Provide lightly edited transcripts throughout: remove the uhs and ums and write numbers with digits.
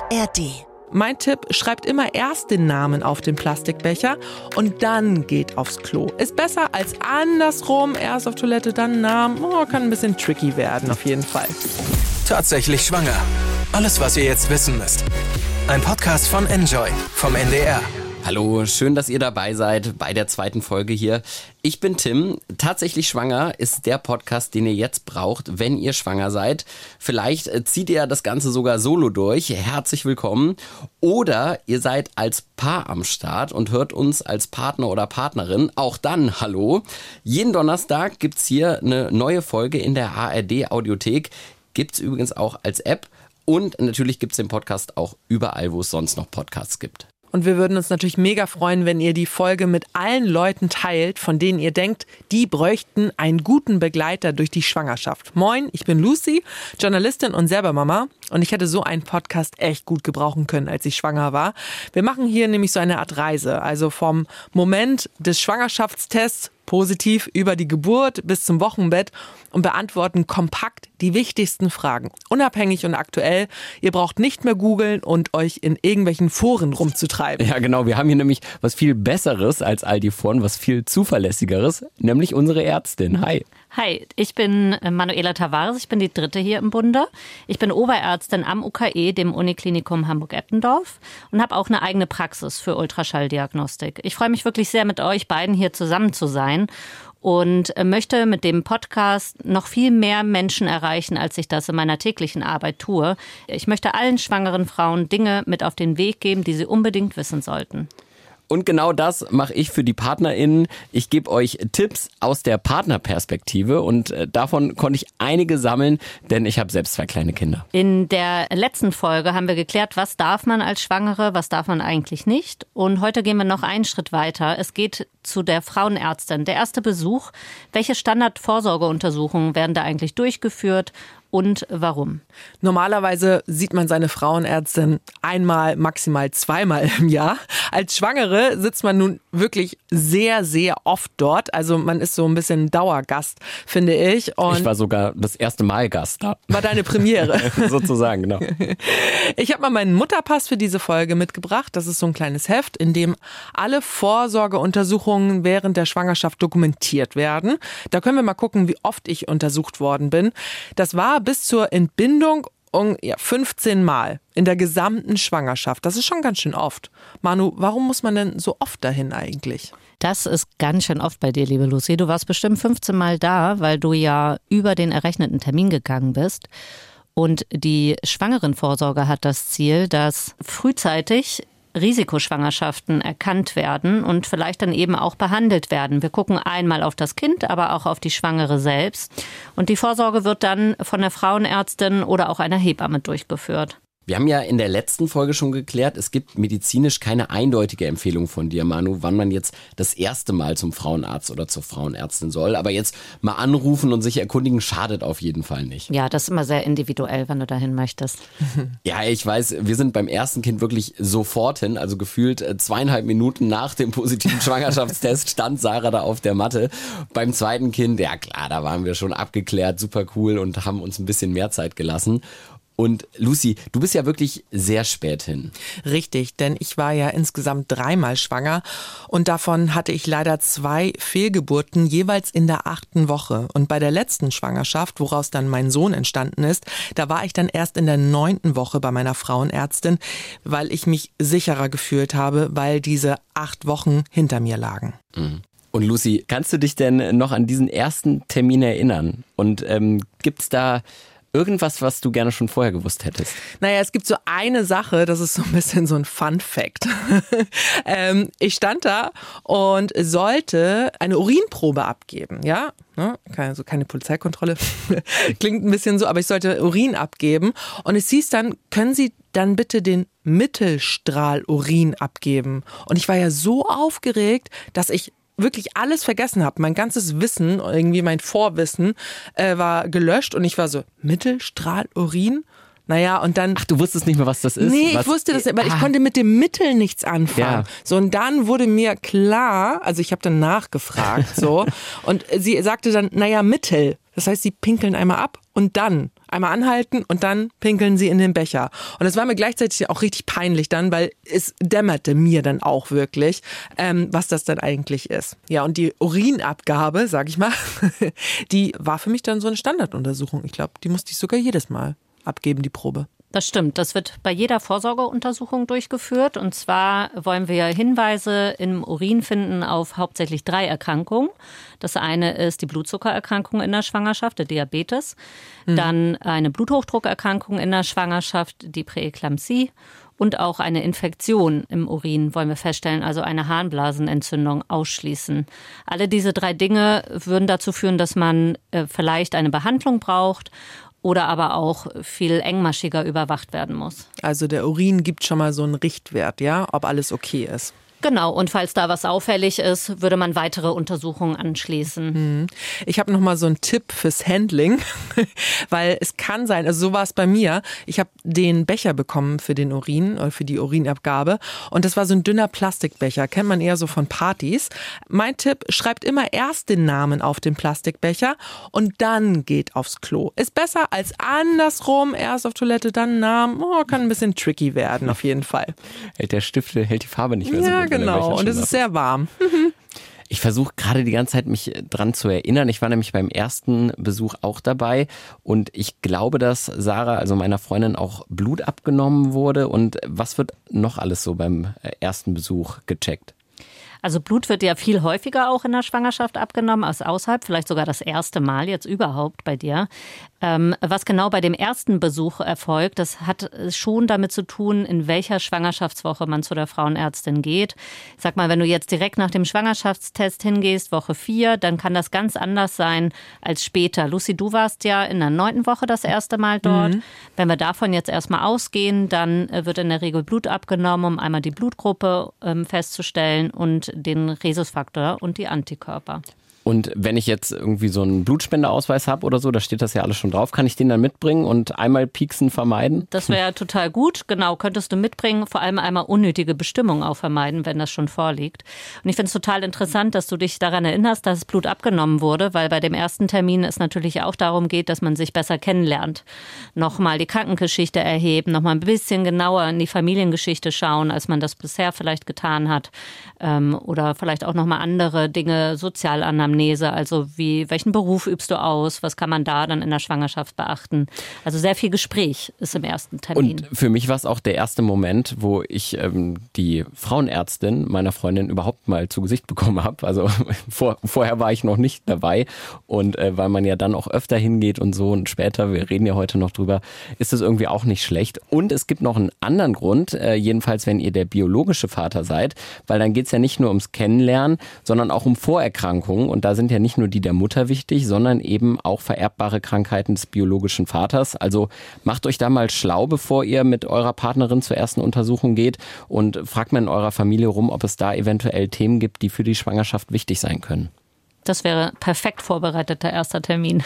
ARD. Mein Tipp, schreibt immer erst den Namen auf den Plastikbecher und dann geht aufs Klo. Ist besser als andersrum, erst auf Toilette, dann Namen. Kann ein bisschen tricky werden, auf jeden Fall. Tatsächlich schwanger. Alles, was ihr jetzt wissen müsst. Ein Podcast von Enjoy vom NDR. Hallo, schön, dass ihr dabei seid bei der zweiten Folge hier. Ich bin Tim. Tatsächlich schwanger ist der Podcast, den ihr jetzt braucht, wenn ihr schwanger seid. Vielleicht zieht ihr das Ganze sogar solo durch. Herzlich willkommen. Oder ihr seid als Paar am Start und hört uns als Partner oder Partnerin. Auch dann hallo. Jeden Donnerstag gibt's hier eine neue Folge in der ARD Audiothek. Gibt's übrigens auch als App. Und natürlich gibt's den Podcast auch überall, wo es sonst noch Podcasts gibt. Und wir würden uns natürlich mega freuen, wenn ihr die Folge mit allen Leuten teilt, von denen ihr denkt, die bräuchten einen guten Begleiter durch die Schwangerschaft. Moin, ich bin Lucy, Journalistin und selber Mama. Und ich hätte so einen Podcast echt gut gebrauchen können, als ich schwanger war. Wir machen hier nämlich so eine Art Reise. Also vom Moment des Schwangerschaftstests positiv über die Geburt bis zum Wochenbett und beantworten kompakt die wichtigsten Fragen. Unabhängig und aktuell. Ihr braucht nicht mehr googeln und euch in irgendwelchen Foren rumzutreiben. Ja, genau. Wir haben hier nämlich was viel Besseres als all die Foren, was viel Zuverlässigeres, nämlich unsere Ärztin. Hi. Hi, ich bin Manuela Tavares, ich bin die dritte hier im Bunde. Ich bin Oberärztin am UKE, dem Uniklinikum Hamburg-Eppendorf, und habe auch eine eigene Praxis für Ultraschalldiagnostik. Ich freue mich wirklich sehr, mit euch beiden hier zusammen zu sein und möchte mit dem Podcast noch viel mehr Menschen erreichen, als ich das in meiner täglichen Arbeit tue. Ich möchte allen schwangeren Frauen Dinge mit auf den Weg geben, die sie unbedingt wissen sollten. Und genau das mache ich für die PartnerInnen. Ich gebe euch Tipps aus der Partnerperspektive und davon konnte ich einige sammeln, denn ich habe selbst 2 kleine Kinder. In der letzten Folge haben wir geklärt, was darf man als Schwangere, was darf man eigentlich nicht. Und heute gehen wir noch einen Schritt weiter. Es geht zu der Frauenärztin. Der erste Besuch. Welche Standardvorsorgeuntersuchungen werden da eigentlich durchgeführt? Und warum? Normalerweise sieht man seine Frauenärztin einmal, maximal 2-mal im Jahr. Als Schwangere sitzt man nun wirklich sehr, sehr oft dort. Also man ist so ein bisschen Dauergast, finde ich. Und ich war sogar das erste Mal Gast da. War deine Premiere. Sozusagen, genau. Ich habe mal meinen Mutterpass für diese Folge mitgebracht. Das ist so ein kleines Heft, in dem alle Vorsorgeuntersuchungen während der Schwangerschaft dokumentiert werden. Da können wir mal gucken, wie oft ich untersucht worden bin. Das war bis zur Entbindung 15 Mal in der gesamten Schwangerschaft. Das ist schon ganz schön oft. Manu, warum muss man denn so oft dahin eigentlich? Das ist ganz schön oft bei dir, liebe Lucy. Du warst bestimmt 15 Mal da, weil du ja über den errechneten Termin gegangen bist. Und die Schwangerenvorsorge hat das Ziel, dass frühzeitig Risikoschwangerschaften erkannt werden und vielleicht dann eben auch behandelt werden. Wir gucken einmal auf das Kind, aber auch auf die Schwangere selbst. Und die Vorsorge wird dann von der Frauenärztin oder auch einer Hebamme durchgeführt. Wir haben ja in der letzten Folge schon geklärt, es gibt medizinisch keine eindeutige Empfehlung von dir, Manu, wann man jetzt das erste Mal zum Frauenarzt oder zur Frauenärztin soll. Aber jetzt mal anrufen und sich erkundigen schadet auf jeden Fall nicht. Ja, das ist immer sehr individuell, wenn du dahin möchtest. Ja, ich weiß, wir sind beim ersten Kind wirklich sofort hin. Also gefühlt 2,5 Minuten nach dem positiven Schwangerschaftstest stand Sarah da auf der Matte. Beim zweiten Kind, ja klar, da waren wir schon abgeklärt, super cool und haben uns ein bisschen mehr Zeit gelassen. Und Lucy, du bist ja wirklich sehr spät hin. Richtig, denn ich war ja insgesamt 3-mal schwanger und davon hatte ich leider 2 Fehlgeburten, jeweils in der 8. Woche. Und bei der letzten Schwangerschaft, woraus dann mein Sohn entstanden ist, da war ich dann erst in der 9. Woche bei meiner Frauenärztin, weil ich mich sicherer gefühlt habe, weil diese 8 Wochen hinter mir lagen. Mhm. Und Lucy, kannst du dich denn noch an diesen ersten Termin erinnern? Und gibt's da irgendwas, was du gerne schon vorher gewusst hättest? Naja, es gibt so eine Sache, das ist so ein bisschen so ein Fun-Fact. Ich stand da und sollte eine Urinprobe abgeben, ja? Also keine Polizeikontrolle, klingt ein bisschen so, aber ich sollte Urin abgeben. Und es hieß dann, können Sie dann bitte den Mittelstrahlurin abgeben? Und ich war ja so aufgeregt, dass ich wirklich alles vergessen habe. Mein ganzes Wissen, irgendwie mein Vorwissen war gelöscht und ich war so, Mittelstrahlurin? Naja, und dann... Ach, du wusstest nicht mehr, was das ist? Nee, ich wusste das, weil ich konnte mit dem Mittel nichts anfangen. Ja. So, und dann wurde mir klar, also ich habe dann nachgefragt, so, und sie sagte dann, naja, Mittel. Das heißt, sie pinkeln einmal ab und dann. einmal anhalten und dann pinkeln sie in den Becher. Und das war mir gleichzeitig auch richtig peinlich dann, weil es dämmerte mir dann auch wirklich, was das dann eigentlich ist. Ja, und die Urinabgabe, sag ich mal, die war für mich dann so eine Standarduntersuchung. Ich glaube, die musste ich sogar jedes Mal abgeben, die Probe. Das stimmt. Das wird bei jeder Vorsorgeuntersuchung durchgeführt. Und zwar wollen wir Hinweise im Urin finden auf hauptsächlich 3 Erkrankungen. Das eine ist die Blutzuckererkrankung in der Schwangerschaft, der Diabetes. Dann eine Bluthochdruckerkrankung in der Schwangerschaft, die Präeklampsie. Und auch eine Infektion im Urin wollen wir feststellen, also eine Harnblasenentzündung ausschließen. Alle diese 3 Dinge würden dazu führen, dass man vielleicht eine Behandlung braucht oder aber auch viel engmaschiger überwacht werden muss. Also der Urin gibt schon mal so einen Richtwert, ja, ob alles okay ist. Genau, und falls da was auffällig ist, würde man weitere Untersuchungen anschließen. Ich habe noch mal so einen Tipp fürs Handling, weil es kann sein, also so war es bei mir, ich habe den Becher bekommen für den Urin oder für die Urinabgabe und das war so ein dünner Plastikbecher, kennt man eher so von Partys. Mein Tipp, schreibt immer erst den Namen auf den Plastikbecher und dann geht aufs Klo. Ist besser als andersrum, erst auf Toilette, dann Namen, kann ein bisschen tricky werden auf jeden Fall. Hält die Farbe nicht mehr so Ja, gut. genau. Und es ist sehr warm. Ich versuche gerade die ganze Zeit, mich dran zu erinnern. Ich war nämlich beim ersten Besuch auch dabei und ich glaube, dass Sarah, also meiner Freundin, auch Blut abgenommen wurde. Und was wird noch alles so beim ersten Besuch gecheckt? Also Blut wird ja viel häufiger auch in der Schwangerschaft abgenommen als außerhalb, vielleicht sogar das erste Mal jetzt überhaupt bei dir. Was genau bei dem ersten Besuch erfolgt, das hat schon damit zu tun, in welcher Schwangerschaftswoche man zu der Frauenärztin geht. Ich sag mal, wenn du jetzt direkt nach dem Schwangerschaftstest hingehst, Woche 4, dann kann das ganz anders sein als später. Lucy, du warst ja in der 9. Woche das erste Mal dort. Wenn wir davon jetzt erstmal ausgehen, dann wird in der Regel Blut abgenommen, um einmal die Blutgruppe festzustellen und den Rhesusfaktor und die Antikörper. Und wenn ich jetzt irgendwie so einen Blutspendeausweis habe oder so, da steht das ja alles schon drauf, kann ich den dann mitbringen und einmal Pieksen vermeiden? Das wäre total gut, genau, könntest du mitbringen, vor allem einmal unnötige Bestimmungen auch vermeiden, wenn das schon vorliegt. Und ich finde es total interessant, dass du dich daran erinnerst, dass Blut abgenommen wurde, weil bei dem ersten Termin es natürlich auch darum geht, dass man sich besser kennenlernt. Nochmal die Krankengeschichte erheben, nochmal ein bisschen genauer in die Familiengeschichte schauen, als man das bisher vielleicht getan hat. Oder vielleicht auch nochmal andere Dinge, Sozialanamnese, also welchen Beruf übst du aus, was kann man da dann in der Schwangerschaft beachten. Also sehr viel Gespräch ist im ersten Termin. Und für mich war es auch der erste Moment, wo ich die Frauenärztin meiner Freundin überhaupt mal zu Gesicht bekommen habe. Also vorher war ich noch nicht dabei und weil man ja dann auch öfter hingeht und so und später, wir reden ja heute noch drüber, ist es irgendwie auch nicht schlecht. Und es gibt noch einen anderen Grund, jedenfalls wenn ihr der biologische Vater seid, weil dann geht es ja nicht nur ums Kennenlernen, sondern auch um Vorerkrankungen und da sind ja nicht nur die der Mutter wichtig, sondern eben auch vererbbare Krankheiten des biologischen Vaters. Also macht euch da mal schlau, bevor ihr mit eurer Partnerin zur ersten Untersuchung geht und fragt mal in eurer Familie rum, ob es da eventuell Themen gibt, die für die Schwangerschaft wichtig sein können. Das wäre perfekt vorbereiteter erster Termin.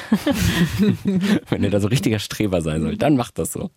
Wenn ihr da so richtiger Streber sein sollt, dann macht das so.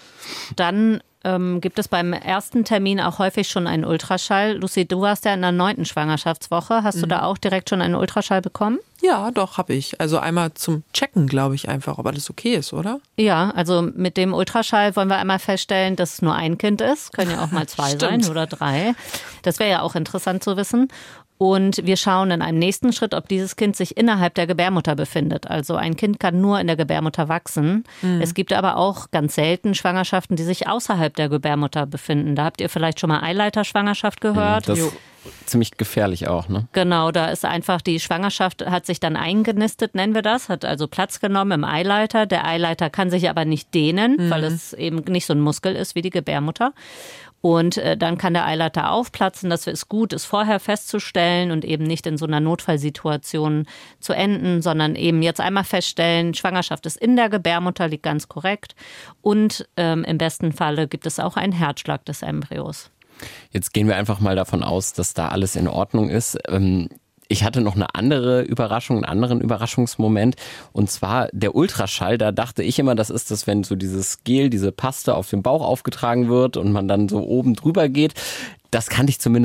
Dann gibt es beim ersten Termin auch häufig schon einen Ultraschall. Lucy, du warst ja in der 9. Schwangerschaftswoche. Hast du da auch direkt schon einen Ultraschall bekommen? Ja, doch, habe ich. Also einmal zum Checken, glaube ich, einfach, ob alles okay ist, oder? Ja, also mit dem Ultraschall wollen wir einmal feststellen, dass es nur ein Kind ist. Können ja auch mal 2 sein oder 3. Das wäre ja auch interessant zu wissen. Und wir schauen in einem nächsten Schritt, ob dieses Kind sich innerhalb der Gebärmutter befindet. Also ein Kind kann nur in der Gebärmutter wachsen. Es gibt aber auch ganz selten Schwangerschaften, die sich außerhalb der Gebärmutter befinden. Da habt ihr vielleicht schon mal Eileiterschwangerschaft gehört. Das ist ziemlich gefährlich auch, ne? Genau, da ist einfach die Schwangerschaft hat sich dann eingenistet, nennen wir das, hat also Platz genommen im Eileiter. Der Eileiter kann sich aber nicht dehnen, weil es eben nicht so ein Muskel ist wie die Gebärmutter. Und dann kann der Eileiter aufplatzen. Das ist gut, es vorher festzustellen und eben nicht in so einer Notfallsituation zu enden, sondern eben jetzt einmal feststellen, Schwangerschaft ist in der Gebärmutter, liegt ganz korrekt. Und im besten Falle gibt es auch einen Herzschlag des Embryos. Jetzt gehen wir einfach mal davon aus, dass da alles in Ordnung ist. Ich hatte noch eine andere Überraschung, einen anderen Überraschungsmoment. Und zwar der Ultraschall. Da dachte ich immer, das ist das, wenn so dieses Gel, diese Paste auf den Bauch aufgetragen wird und man dann so oben drüber geht. Das kannte ich zumindest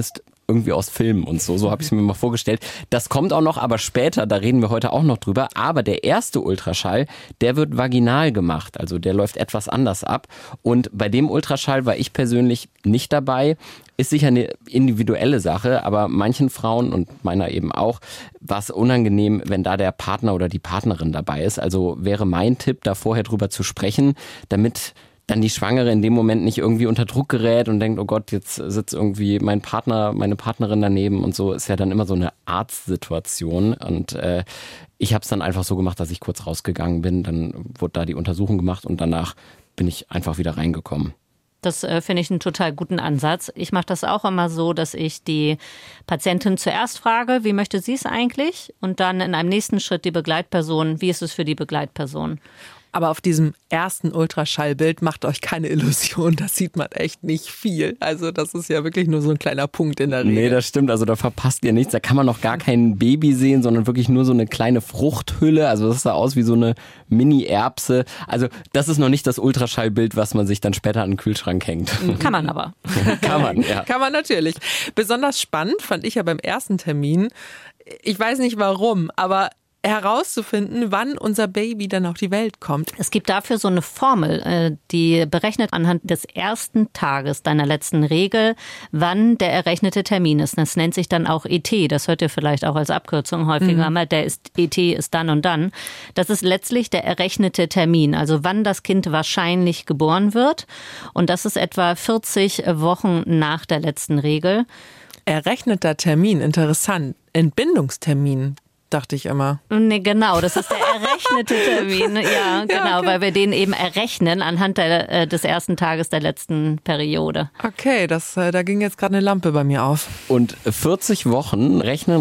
irgendwie aus Filmen und so. So habe ich es mir mal vorgestellt. Das kommt auch noch, aber später, da reden wir heute auch noch drüber. Aber der erste Ultraschall, der wird vaginal gemacht. Also der läuft etwas anders ab. Und bei dem Ultraschall war ich persönlich nicht dabei. Ist sicher eine individuelle Sache, aber manchen Frauen und meiner eben auch, war es unangenehm, wenn da der Partner oder die Partnerin dabei ist. Also wäre mein Tipp, da vorher drüber zu sprechen, damit dann die Schwangere in dem Moment nicht irgendwie unter Druck gerät und denkt, oh Gott, jetzt sitzt irgendwie mein Partner, meine Partnerin daneben und so. Ist ja dann immer so eine Arztsituation. Und ich habe es dann einfach so gemacht, dass ich kurz rausgegangen bin. Dann wurde da die Untersuchung gemacht und danach bin ich einfach wieder reingekommen. Das finde ich einen total guten Ansatz. Ich mache das auch immer so, dass ich die Patientin zuerst frage, wie möchte sie es eigentlich? Und dann in einem nächsten Schritt die Begleitperson, wie ist es für die Begleitperson? Aber auf diesem ersten Ultraschallbild macht euch keine Illusion, da sieht man echt nicht viel. Also das ist ja wirklich nur so ein kleiner Punkt in der Regel. Nee, das stimmt, also da verpasst ihr nichts. Da kann man noch gar kein Baby sehen, sondern wirklich nur so eine kleine Fruchthülle. Also das sah aus wie so eine Mini-Erbse. Also das ist noch nicht das Ultraschallbild, was man sich dann später an den Kühlschrank hängt. Kann man aber. Kann man, ja. Kann man natürlich. Besonders spannend fand ich ja beim ersten Termin, ich weiß nicht warum, aber herauszufinden, wann unser Baby dann auf die Welt kommt. Es gibt dafür so eine Formel, die berechnet anhand des ersten Tages deiner letzten Regel, wann der errechnete Termin ist. Das nennt sich dann auch ET. Das hört ihr vielleicht auch als Abkürzung häufiger mal. ET ist dann und dann. Das ist letztlich der errechnete Termin, also wann das Kind wahrscheinlich geboren wird. Und das ist etwa 40 Wochen nach der letzten Regel. Errechneter Termin, interessant. Entbindungstermin. Dachte ich immer. Nee, genau, das ist der errechnete Termin. Ja, genau, ja, okay. Weil wir den eben errechnen anhand des ersten Tages der letzten Periode. Okay, da ging jetzt gerade eine Lampe bei mir auf. Und 40 Wochen rechnen,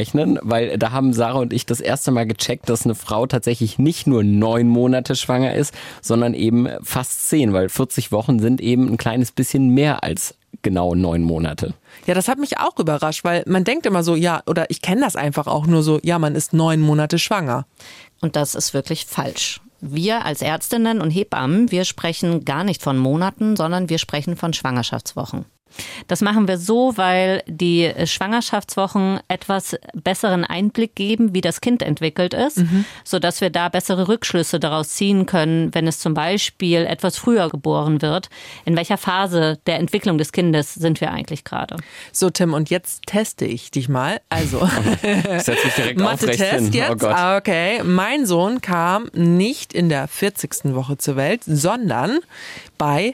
weil da haben Sarah und ich das erste Mal gecheckt, dass eine Frau tatsächlich nicht nur 9 Monate schwanger ist, sondern eben fast 10, weil 40 Wochen sind eben ein kleines bisschen mehr als genau 9 Monate. Ja, das hat mich auch überrascht, weil man denkt immer so, ja, oder ich kenne das einfach auch nur so, ja, man ist 9 Monate schwanger. Und das ist wirklich falsch. Wir als Ärztinnen und Hebammen, wir sprechen gar nicht von Monaten, sondern wir sprechen von Schwangerschaftswochen. Das machen wir so, weil die Schwangerschaftswochen etwas besseren Einblick geben, wie das Kind entwickelt ist, sodass wir da bessere Rückschlüsse daraus ziehen können, wenn es zum Beispiel etwas früher geboren wird. In welcher Phase der Entwicklung des Kindes sind wir eigentlich gerade? So, Tim, und jetzt teste ich dich mal. Also, Setz mich direkt aufrecht hin. Mathe-Test jetzt. Oh Gott. Okay, mein Sohn kam nicht in der 40. Woche zur Welt, sondern bei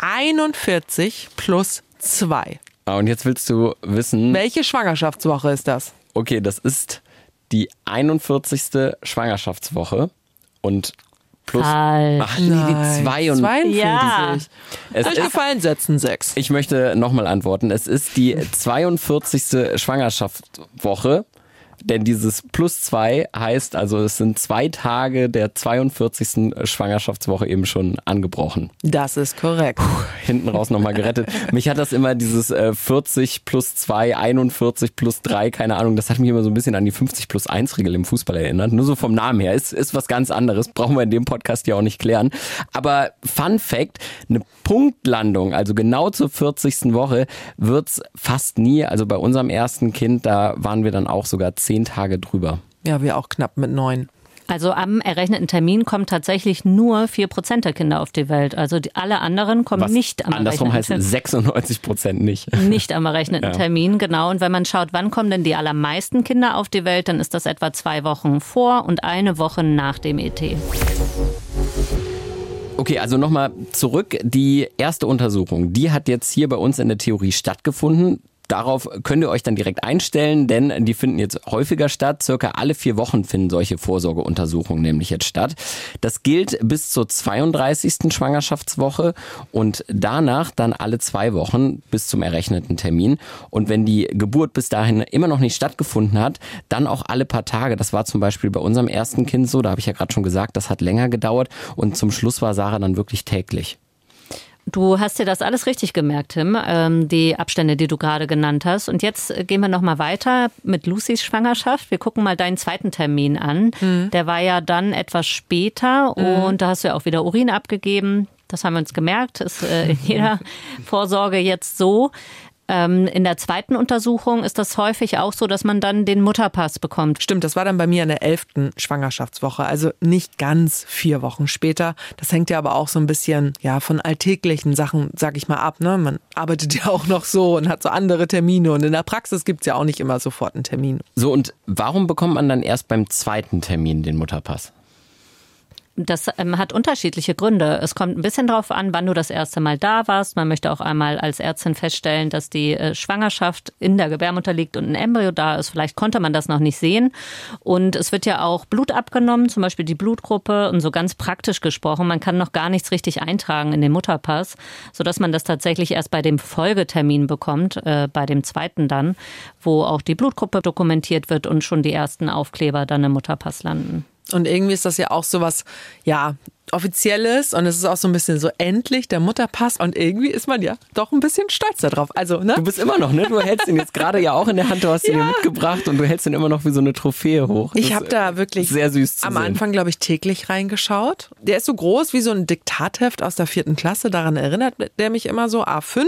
41 plus 2. Und jetzt willst du wissen... Welche Schwangerschaftswoche ist das? Okay, das ist die 41. Schwangerschaftswoche und plus... Falsch. Ach nee, die 42. Ja. Es ist, Durchgefallen, setzen 6. ich möchte nochmal antworten. Es ist die 42. Schwangerschaftswoche. Denn dieses plus 2 heißt, also es sind 2 Tage der 42. Schwangerschaftswoche eben schon angebrochen. Das ist korrekt. Hinten raus nochmal gerettet. Mich hat das immer dieses 40 plus 2, 41 plus 3, keine Ahnung, das hat mich immer so ein bisschen an die 50 plus 1 Regel im Fußball erinnert. Nur so vom Namen her. Ist was ganz anderes. Brauchen wir in dem Podcast ja auch nicht klären. Aber Fun Fact, eine Punktlandung, also genau zur 40. Woche, wird's fast nie. Also bei unserem ersten Kind, da waren wir dann auch sogar 10 Tage drüber. Ja, wir auch knapp mit 9. Also am errechneten Termin kommen tatsächlich nur 4% der Kinder auf die Welt. Also alle anderen kommen Was nicht am andersrum heißt errechneten 96% nicht. Nicht am errechneten Termin, genau. Und wenn man schaut, wann kommen denn die allermeisten Kinder auf die Welt, dann ist das etwa 2 Wochen vor und 1 Woche nach dem ET. Okay, also nochmal zurück. Die erste Untersuchung, die hat jetzt hier bei uns in der Theorie stattgefunden. Darauf könnt ihr euch dann direkt einstellen, denn die finden jetzt häufiger statt. Circa alle 4 Wochen finden solche Vorsorgeuntersuchungen nämlich jetzt statt. Das gilt bis zur 32. Schwangerschaftswoche und danach dann alle 2 Wochen bis zum errechneten Termin. Und wenn die Geburt bis dahin immer noch nicht stattgefunden hat, dann auch alle paar Tage. Das war zum Beispiel bei unserem ersten Kind so, da habe ich ja gerade schon gesagt, das hat länger gedauert und zum Schluss war Sarah dann wirklich täglich. Du hast dir das alles richtig gemerkt, Tim, die Abstände, die du gerade genannt hast. Und jetzt gehen wir nochmal weiter mit Lucys Schwangerschaft. Wir gucken mal deinen zweiten Termin an. Der war ja dann etwas später und da hast du ja auch wieder Urin abgegeben. Das haben wir uns gemerkt, ist in jeder Vorsorge jetzt so. In der zweiten Untersuchung ist das häufig auch so, dass man dann den Mutterpass bekommt. Stimmt, das war dann bei mir in der 11. Schwangerschaftswoche, also nicht ganz 4 Wochen später. Das hängt ja aber auch so ein bisschen von alltäglichen Sachen, sag ich mal, ab. Ne? Man arbeitet ja auch noch so und hat so andere Termine und in der Praxis gibt's ja auch nicht immer sofort einen Termin. So, und warum bekommt man dann erst beim zweiten Termin den Mutterpass? Das hat unterschiedliche Gründe. Es kommt ein bisschen drauf an, wann du das erste Mal da warst. Man möchte auch einmal als Ärztin feststellen, dass die Schwangerschaft in der Gebärmutter liegt und ein Embryo da ist. Vielleicht konnte man das noch nicht sehen. Und es wird ja auch Blut abgenommen, zum Beispiel die Blutgruppe. Und so ganz praktisch gesprochen, man kann noch gar nichts richtig eintragen in den Mutterpass, sodass man das tatsächlich erst bei dem Folgetermin bekommt, bei dem zweiten dann, wo auch die Blutgruppe dokumentiert wird und schon die ersten Aufkleber dann im Mutterpass landen. Und irgendwie ist das ja auch so was, Offizielles und es ist auch so ein bisschen so endlich der Mutterpass und irgendwie ist man ja doch ein bisschen stolz darauf. Also, ne? Du bist immer noch, ne? Du hältst ihn jetzt gerade ja auch in der Hand, du hast ihn dir mitgebracht und du hältst ihn immer noch wie so eine Trophäe hoch. Ich habe da wirklich sehr süß zu am sehen. Anfang, glaube ich, täglich reingeschaut. Der ist so groß wie so ein Diktatheft aus der 4. Klasse, daran erinnert der mich immer so, A5.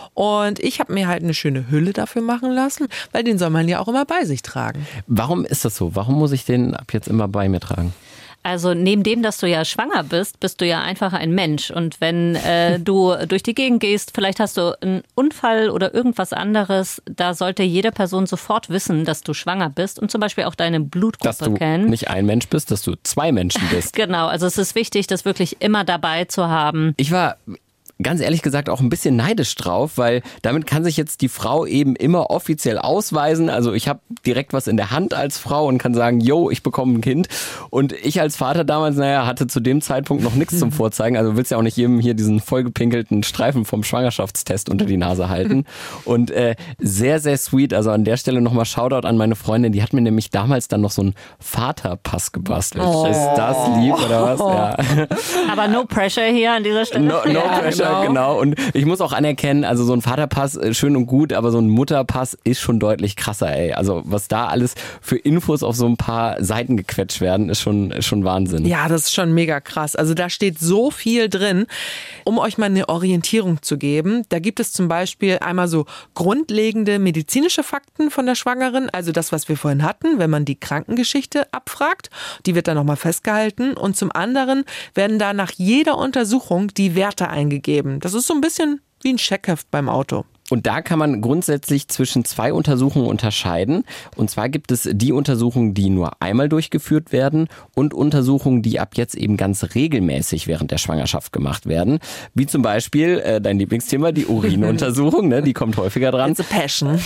Und ich habe mir halt eine schöne Hülle dafür machen lassen, weil den soll man ja auch immer bei sich tragen. Warum ist das so? Warum muss ich den ab jetzt immer bei mir tragen? Also neben dem, dass du ja schwanger bist, bist du ja einfach ein Mensch. Und wenn du durch die Gegend gehst, vielleicht hast du einen Unfall oder irgendwas anderes, da sollte jede Person sofort wissen, dass du schwanger bist und zum Beispiel auch deine Blutgruppe kennen. Dass du nicht ein Mensch bist, dass du 2 Menschen bist. Genau, also es ist wichtig, das wirklich immer dabei zu haben. Ich war ganz ehrlich gesagt auch ein bisschen neidisch drauf, weil damit kann sich jetzt die Frau eben immer offiziell ausweisen. Also ich habe direkt was in der Hand als Frau und kann sagen, yo, ich bekomme ein Kind. Und ich als Vater damals, hatte zu dem Zeitpunkt noch nichts zum Vorzeigen. Also du willst ja auch nicht jedem hier diesen vollgepinkelten Streifen vom Schwangerschaftstest unter die Nase halten. Und sehr, sehr sweet. Also an der Stelle nochmal Shoutout an meine Freundin. Die hat mir nämlich damals dann noch so einen Vaterpass gebastelt. Oh. Ist das lieb oder was? Ja. Aber no pressure hier an dieser Stelle. No pressure. Genau, und ich muss auch anerkennen, also so ein Vaterpass schön und gut, aber so ein Mutterpass ist schon deutlich krasser, ey. Also was da alles für Infos auf so ein paar Seiten gequetscht werden, ist schon Wahnsinn. Ja, das ist schon mega krass. Also da steht so viel drin, um euch mal eine Orientierung zu geben. Da gibt es zum Beispiel einmal so grundlegende medizinische Fakten von der Schwangeren, also das, was wir vorhin hatten, wenn man die Krankengeschichte abfragt, die wird dann nochmal festgehalten und zum anderen werden da nach jeder Untersuchung die Werte eingegeben. Das ist so ein bisschen wie ein Checkheft beim Auto. Und da kann man grundsätzlich zwischen 2 Untersuchungen unterscheiden. Und zwar gibt es die Untersuchungen, die nur einmal durchgeführt werden und Untersuchungen, die ab jetzt eben ganz regelmäßig während der Schwangerschaft gemacht werden. Wie zum Beispiel dein Lieblingsthema, die Urinuntersuchung, ne? Die kommt häufiger dran. It's a passion.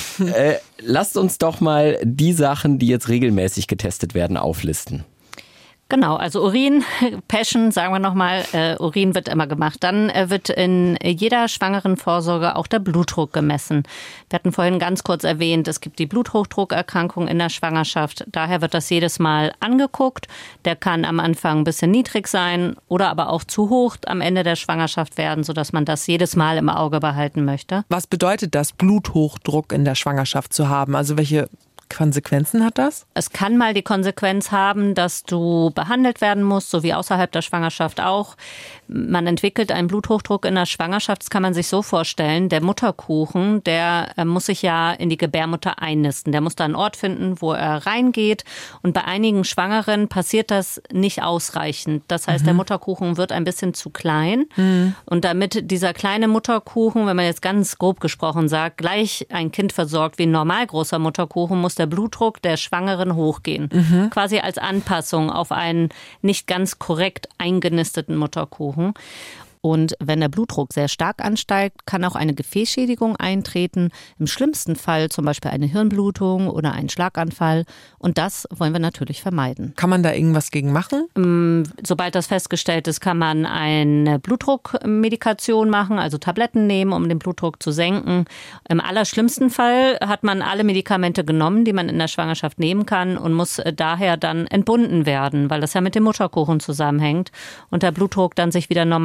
Lasst uns doch mal die Sachen, die jetzt regelmäßig getestet werden, auflisten. Genau, also Urin, Passion, sagen wir nochmal, Urin wird immer gemacht. Dann wird in jeder schwangeren Vorsorge auch der Blutdruck gemessen. Wir hatten vorhin ganz kurz erwähnt, es gibt die Bluthochdruckerkrankung in der Schwangerschaft. Daher wird das jedes Mal angeguckt. Der kann am Anfang ein bisschen niedrig sein oder aber auch zu hoch am Ende der Schwangerschaft werden, sodass man das jedes Mal im Auge behalten möchte. Was bedeutet das, Bluthochdruck in der Schwangerschaft zu haben? Also welche Konsequenzen hat das? Es kann mal die Konsequenz haben, dass du behandelt werden musst, so wie außerhalb der Schwangerschaft auch. Man entwickelt einen Bluthochdruck in der Schwangerschaft, das kann man sich so vorstellen. Der Mutterkuchen, der muss sich ja in die Gebärmutter einnisten. Der muss da einen Ort finden, wo er reingeht. Und bei einigen Schwangeren passiert das nicht ausreichend. Das heißt, der Mutterkuchen wird ein bisschen zu klein. Und damit dieser kleine Mutterkuchen, wenn man jetzt ganz grob gesprochen sagt, gleich ein Kind versorgt wie ein normal großer Mutterkuchen, muss der Blutdruck der Schwangeren hochgehen. Quasi als Anpassung auf einen nicht ganz korrekt eingenisteten Mutterkuchen. Und wenn der Blutdruck sehr stark ansteigt, kann auch eine Gefäßschädigung eintreten. Im schlimmsten Fall zum Beispiel eine Hirnblutung oder ein Schlaganfall. Und das wollen wir natürlich vermeiden. Kann man da irgendwas gegen machen? Sobald das festgestellt ist, kann man eine Blutdruckmedikation machen, also Tabletten nehmen, um den Blutdruck zu senken. Im allerschlimmsten Fall hat man alle Medikamente genommen, die man in der Schwangerschaft nehmen kann und muss daher dann entbunden werden, weil das ja mit dem Mutterkuchen zusammenhängt und der Blutdruck dann sich wieder normalisiert.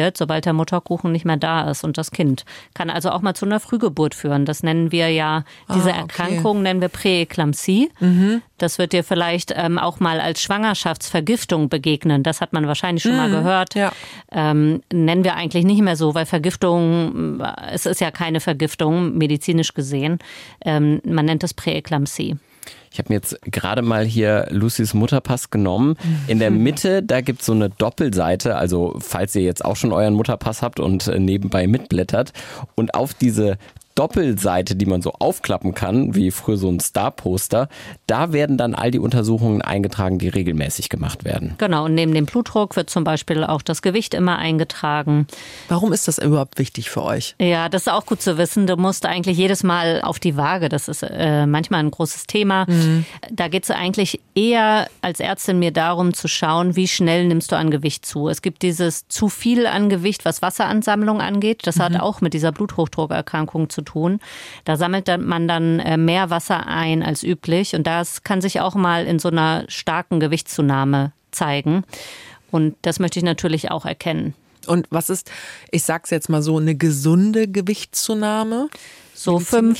passiert, sobald der Mutterkuchen nicht mehr da ist und das Kind. Kann also auch mal zu einer Frühgeburt führen. Das nennen wir ja, diese Erkrankung nennen wir Präeklampsie. Das wird dir vielleicht auch mal als Schwangerschaftsvergiftung begegnen. Das hat man wahrscheinlich schon mal gehört. Ja. Nennen wir eigentlich nicht mehr so, weil Vergiftung, es ist ja keine Vergiftung, medizinisch gesehen. Man nennt es Präeklampsie. Ich habe mir jetzt gerade mal hier Lucys Mutterpass genommen. In der Mitte, da gibt es so eine Doppelseite, also falls ihr jetzt auch schon euren Mutterpass habt und nebenbei mitblättert. Und auf diese Doppelseite, die man so aufklappen kann, wie früher so ein Star-Poster, da werden dann all die Untersuchungen eingetragen, die regelmäßig gemacht werden. Genau, und neben dem Blutdruck wird zum Beispiel auch das Gewicht immer eingetragen. Warum ist das überhaupt wichtig für euch? Ja, das ist auch gut zu wissen. Du musst eigentlich jedes Mal auf die Waage. Das ist manchmal ein großes Thema. Da geht es eigentlich eher als Ärztin mir darum zu schauen, wie schnell nimmst du an Gewicht zu. Es gibt dieses zu viel an Gewicht, was Wasseransammlung angeht. Das hat auch mit dieser Bluthochdruckerkrankung zu tun. Da sammelt man dann mehr Wasser ein als üblich und das kann sich auch mal in so einer starken Gewichtszunahme zeigen. Und das möchte ich natürlich auch erkennen. Und was ist, ich sag's jetzt mal so, eine gesunde Gewichtszunahme? So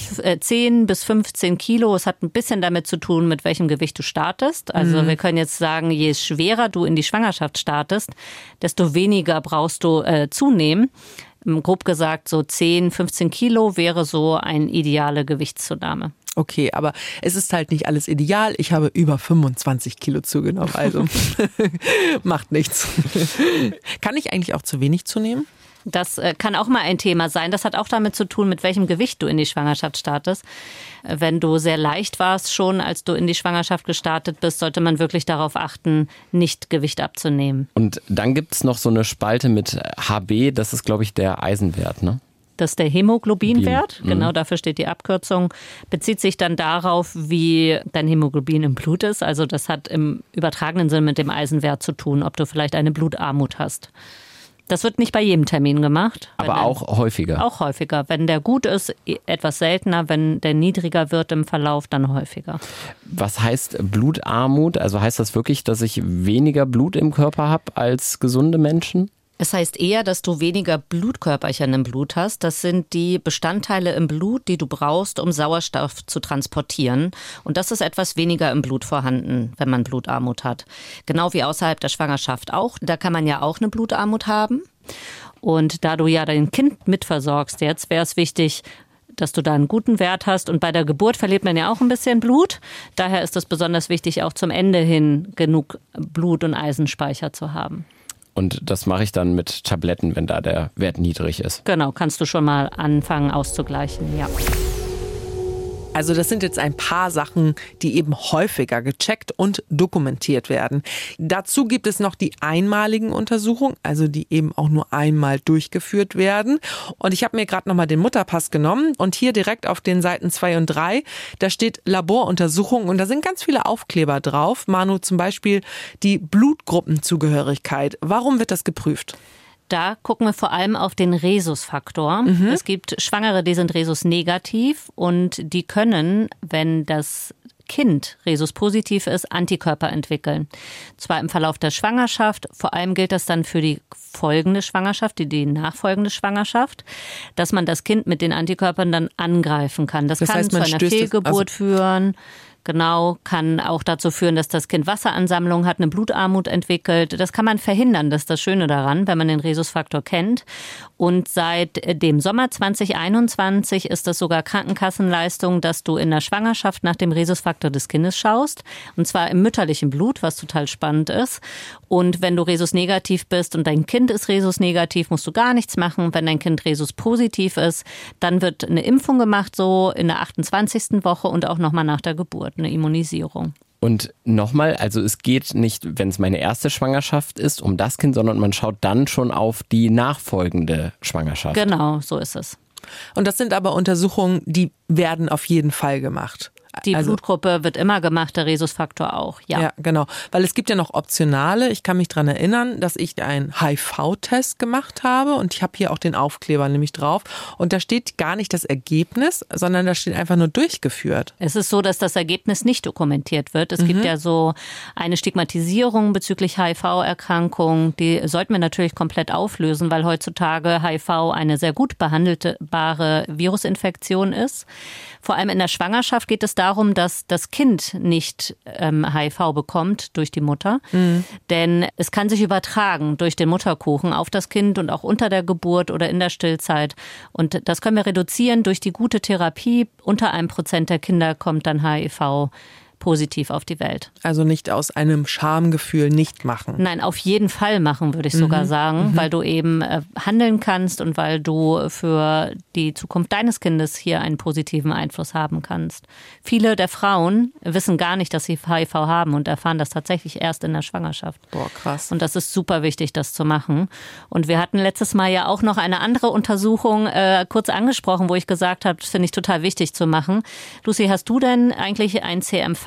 10 bis 15 Kilo. Es hat ein bisschen damit zu tun, mit welchem Gewicht du startest. Also wir können jetzt sagen, je schwerer du in die Schwangerschaft startest, desto weniger brauchst du zunehmen. Grob gesagt, so 10, 15 Kilo wäre so eine ideale Gewichtszunahme. Okay, aber es ist halt nicht alles ideal. Ich habe über 25 Kilo zugenommen, also macht nichts. Kann ich eigentlich auch zu wenig zunehmen? Das kann auch mal ein Thema sein. Das hat auch damit zu tun, mit welchem Gewicht du in die Schwangerschaft startest. Wenn du sehr leicht warst schon, als du in die Schwangerschaft gestartet bist, sollte man wirklich darauf achten, nicht Gewicht abzunehmen. Und dann gibt es noch so eine Spalte mit HB, das ist, glaube ich, der Eisenwert, ne? Das ist der Hämoglobinwert, genau, dafür steht die Abkürzung, bezieht sich dann darauf, wie dein Hämoglobin im Blut ist. Also das hat im übertragenen Sinn mit dem Eisenwert zu tun, ob du vielleicht eine Blutarmut hast. Das wird nicht bei jedem Termin gemacht. Aber auch häufiger. Auch häufiger. Wenn der gut ist, etwas seltener. Wenn der niedriger wird im Verlauf, dann häufiger. Was heißt Blutarmut? Also heißt das wirklich, dass ich weniger Blut im Körper habe als gesunde Menschen? Es heißt eher, dass du weniger Blutkörperchen im Blut hast. Das sind die Bestandteile im Blut, die du brauchst, um Sauerstoff zu transportieren. Und das ist etwas weniger im Blut vorhanden, wenn man Blutarmut hat. Genau wie außerhalb der Schwangerschaft auch. Da kann man ja auch eine Blutarmut haben. Und da du ja dein Kind mitversorgst jetzt, wäre es wichtig, dass du da einen guten Wert hast. Und bei der Geburt verliert man ja auch ein bisschen Blut. Daher ist es besonders wichtig, auch zum Ende hin genug Blut- und Eisenspeicher zu haben. Und das mache ich dann mit Tabletten, wenn da der Wert niedrig ist. Genau, kannst du schon mal anfangen auszugleichen, ja. Also das sind jetzt ein paar Sachen, die eben häufiger gecheckt und dokumentiert werden. Dazu gibt es noch die einmaligen Untersuchungen, also die eben auch nur einmal durchgeführt werden. Und ich habe mir gerade nochmal den Mutterpass genommen und hier direkt auf den Seiten 2 und 3, da steht Laboruntersuchung und da sind ganz viele Aufkleber drauf. Manu, zum Beispiel die Blutgruppenzugehörigkeit. Warum wird das geprüft? Da gucken wir vor allem auf den Rhesusfaktor. Es gibt Schwangere, die sind Rhesus-negativ und die können, wenn das Kind Rhesus-positiv ist, Antikörper entwickeln. Zwar im Verlauf der Schwangerschaft, vor allem gilt das dann für die folgende Schwangerschaft, die nachfolgende Schwangerschaft, dass man das Kind mit den Antikörpern dann angreifen kann. Das kann zu einer Fehlgeburt führen. Genau, kann auch dazu führen, dass das Kind Wasseransammlung hat, eine Blutarmut entwickelt. Das kann man verhindern, das ist das Schöne daran, wenn man den Rhesusfaktor kennt. Und seit dem Sommer 2021 ist das sogar Krankenkassenleistung, dass du in der Schwangerschaft nach dem Rhesusfaktor des Kindes schaust. Und zwar im mütterlichen Blut, was total spannend ist. Und wenn du Rhesus-negativ bist und dein Kind ist Rhesus-negativ, musst du gar nichts machen. Wenn dein Kind Rhesus-positiv ist, dann wird eine Impfung gemacht, so in der 28. Woche und auch nochmal nach der Geburt. Eine Immunisierung. Und nochmal, also es geht nicht, wenn es meine erste Schwangerschaft ist, um das Kind, sondern man schaut dann schon auf die nachfolgende Schwangerschaft. Genau, so ist es. Und das sind aber Untersuchungen, die werden auf jeden Fall gemacht. Die Blutgruppe wird immer gemacht, der Rhesusfaktor auch, ja. Ja, genau. Weil es gibt ja noch optionale. Ich kann mich daran erinnern, dass ich einen HIV-Test gemacht habe und ich habe hier auch den Aufkleber nämlich drauf. Und da steht gar nicht das Ergebnis, sondern da steht einfach nur durchgeführt. Es ist so, dass das Ergebnis nicht dokumentiert wird. Es gibt ja so eine Stigmatisierung bezüglich HIV-Erkrankung. Die sollten wir natürlich komplett auflösen, weil heutzutage HIV eine sehr gut behandelbare Virusinfektion ist. Vor allem in der Schwangerschaft geht es darum, dass das Kind nicht HIV bekommt durch die Mutter. Denn es kann sich übertragen durch den Mutterkuchen auf das Kind und auch unter der Geburt oder in der Stillzeit. Und das können wir reduzieren durch die gute Therapie. Unter 1% der Kinder kommt dann HIV positiv auf die Welt. Also nicht aus einem Schamgefühl nicht machen. Nein, auf jeden Fall machen, würde ich sogar sagen, weil du eben handeln kannst und weil du für die Zukunft deines Kindes hier einen positiven Einfluss haben kannst. Viele der Frauen wissen gar nicht, dass sie HIV haben und erfahren das tatsächlich erst in der Schwangerschaft. Boah, krass. Und das ist super wichtig, das zu machen. Und wir hatten letztes Mal ja auch noch eine andere Untersuchung kurz angesprochen, wo ich gesagt habe, das finde ich total wichtig zu machen. Lucy, hast du denn eigentlich ein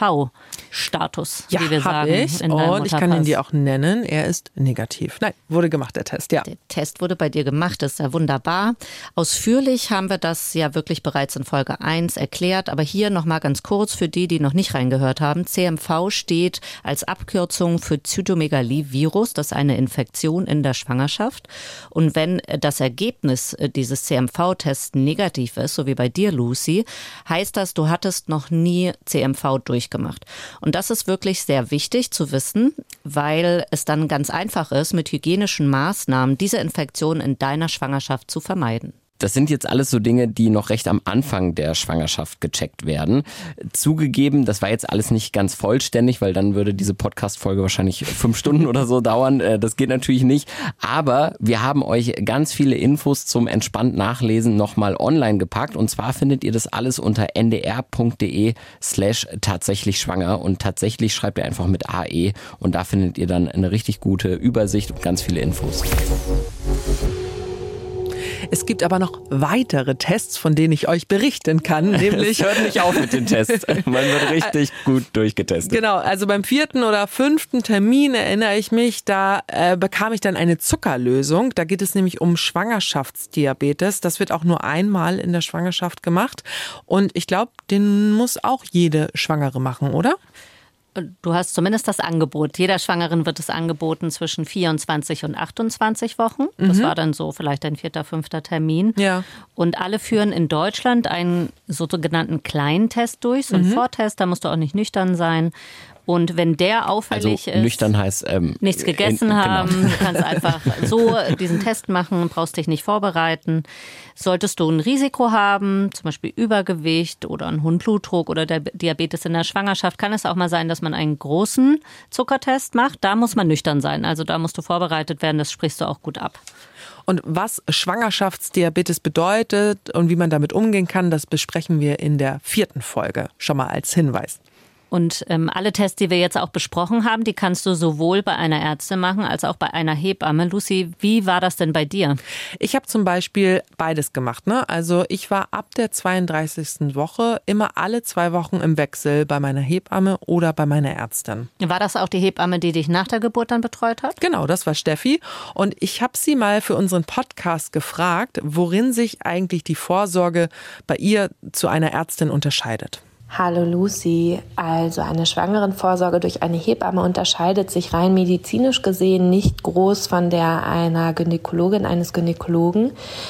CMV-Status, Ja, wie wir sagen? ich. In deinem Und ich kann ihn Mutterpass? dir auch nennen. Er ist negativ. Nein, wurde gemacht, der Test, ja. Der Test wurde bei dir gemacht, das ist ja wunderbar. Ausführlich haben wir das ja wirklich bereits in Folge 1 erklärt, aber hier nochmal ganz kurz für die noch nicht reingehört haben. CMV steht als Abkürzung für Zytomegalie-Virus, das ist eine Infektion in der Schwangerschaft. Und wenn das Ergebnis dieses CMV-Tests negativ ist, so wie bei dir, Lucy, heißt das, du hattest noch nie CMV durchgemacht. Und das ist wirklich sehr wichtig zu wissen, weil es dann ganz einfach ist, mit hygienischen Maßnahmen diese Infektion in deiner Schwangerschaft zu vermeiden. Das sind jetzt alles so Dinge, die noch recht am Anfang der Schwangerschaft gecheckt werden. Zugegeben, das war jetzt alles nicht ganz vollständig, weil dann würde diese Podcast-Folge wahrscheinlich 5 Stunden oder so dauern. Das geht natürlich nicht. Aber wir haben euch ganz viele Infos zum entspannt Nachlesen nochmal online gepackt. Und zwar findet ihr das alles unter ndr.de/tatsächlich schwanger. Und tatsächlich schreibt ihr einfach mit AE. Und da findet ihr dann eine richtig gute Übersicht und ganz viele Infos. Es gibt aber noch weitere Tests, von denen ich euch berichten kann. Nämlich Es hört nicht auf mit den Tests. Man wird richtig gut durchgetestet. Genau, also beim 4. oder 5. Termin erinnere ich mich, da bekam ich dann eine Zuckerlösung. Da geht es nämlich um Schwangerschaftsdiabetes. Das wird auch nur einmal in der Schwangerschaft gemacht. Und ich glaube, den muss auch jede Schwangere machen, oder? Du hast zumindest das Angebot. Jeder Schwangeren wird es angeboten zwischen 24 und 28 Wochen. Das war dann so vielleicht ein 4., 5. Termin. Ja. Und alle führen in Deutschland einen sogenannten kleinen Test durch, so einen Vortest. Da musst du auch nicht nüchtern sein. Und wenn der auffällig ist, nüchtern heißt nichts gegessen haben, du kannst einfach so diesen Test machen, brauchst dich nicht vorbereiten. Solltest du ein Risiko haben, zum Beispiel Übergewicht oder einen hohen Blutdruck oder Diabetes in der Schwangerschaft, kann es auch mal sein, dass man einen großen Zuckertest macht. Da muss man nüchtern sein, also da musst du vorbereitet werden, das sprichst du auch gut ab. Und was Schwangerschaftsdiabetes bedeutet und wie man damit umgehen kann, das besprechen wir in der 4. Folge. Schon mal als Hinweis. Und alle Tests, die wir jetzt auch besprochen haben, die kannst du sowohl bei einer Ärztin machen als auch bei einer Hebamme. Lucy, wie war das denn bei dir? Ich habe zum Beispiel beides gemacht, ne? Also ich war ab der 32. Woche immer alle 2 Wochen im Wechsel bei meiner Hebamme oder bei meiner Ärztin. War das auch die Hebamme, die dich nach der Geburt dann betreut hat? Genau, das war Steffi. Und ich habe sie mal für unseren Podcast gefragt, worin sich eigentlich die Vorsorge bei ihr zu einer Ärztin unterscheidet. Hallo Lucy, also eine Schwangerenvorsorge durch eine Hebamme unterscheidet sich rein medizinisch gesehen nicht groß von der einer Gynäkologin, eines Gynäkologen.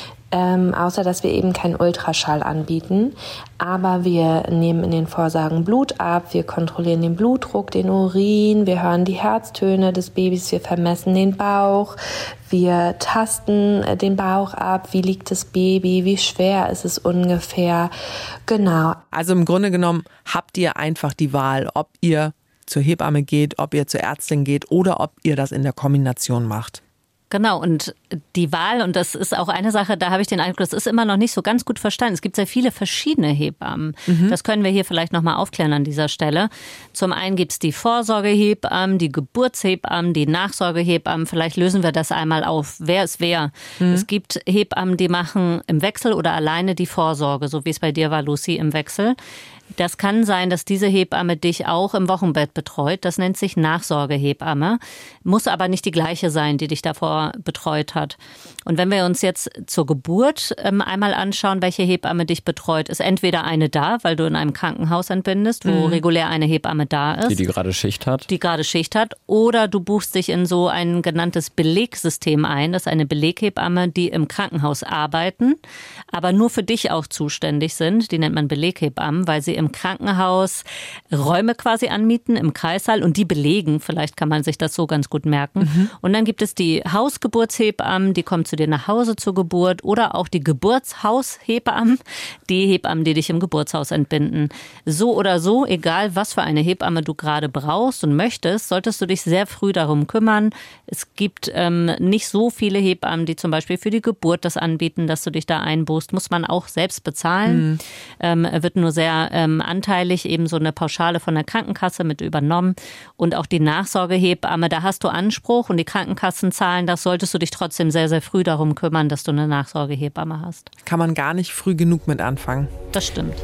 Außer dass wir eben keinen Ultraschall anbieten. Aber wir nehmen in den Vorsorgen Blut ab, wir kontrollieren den Blutdruck, den Urin, wir hören die Herztöne des Babys, wir vermessen den Bauch, wir tasten den Bauch ab, wie liegt das Baby, wie schwer ist es ungefähr. Genau. Also im Grunde genommen habt ihr einfach die Wahl, ob ihr zur Hebamme geht, ob ihr zur Ärztin geht oder ob ihr das in der Kombination macht. Genau, und die Wahl, und das ist auch eine Sache, da habe ich den Eindruck, das ist immer noch nicht so ganz gut verstanden. Es gibt sehr viele verschiedene Hebammen. Das können wir hier vielleicht nochmal aufklären an dieser Stelle. Zum einen gibt es die Vorsorgehebammen, die Geburtshebammen, die Nachsorgehebammen. Vielleicht lösen wir das einmal auf. Wer ist wer? Es gibt Hebammen, die machen im Wechsel oder alleine die Vorsorge, so wie es bei dir war, Lucy, im Wechsel. Das kann sein, dass diese Hebamme dich auch im Wochenbett betreut. Das nennt sich Nachsorgehebamme. Muss aber nicht die gleiche sein, die dich davor betreut hat. Und wenn wir uns jetzt zur Geburt einmal anschauen, welche Hebamme dich betreut, ist entweder eine da, weil du in einem Krankenhaus entbindest, wo regulär eine Hebamme da ist. Die gerade Schicht hat. Oder du buchst dich in so ein genanntes Belegsystem ein. Das ist eine Beleghebamme, die im Krankenhaus arbeiten, aber nur für dich auch zuständig sind. Die nennt man Beleghebammen, weil sie im Krankenhaus Räume quasi anmieten im Kreissaal und die belegen. Vielleicht kann man sich das so ganz gut merken. Und dann gibt es die Hausgeburtshebammen, die kommen zu dir nach Hause zur Geburt, oder auch die Geburtshaushebammen, die Hebammen, die dich im Geburtshaus entbinden. So oder so, egal was für eine Hebamme du gerade brauchst und möchtest, solltest du dich sehr früh darum kümmern. Es gibt nicht so viele Hebammen, die zum Beispiel für die Geburt das anbieten, dass du dich da einbuchst. Muss man auch selbst bezahlen. Wird nur sehr anteilig eben so eine Pauschale von der Krankenkasse mit übernommen. Und auch die Nachsorgehebamme, da hast du Anspruch und die Krankenkassen zahlen das, solltest du dich trotzdem sehr, sehr früh darum kümmern, dass du eine Nachsorgehebamme hast. Kann man gar nicht früh genug mit anfangen. Das stimmt.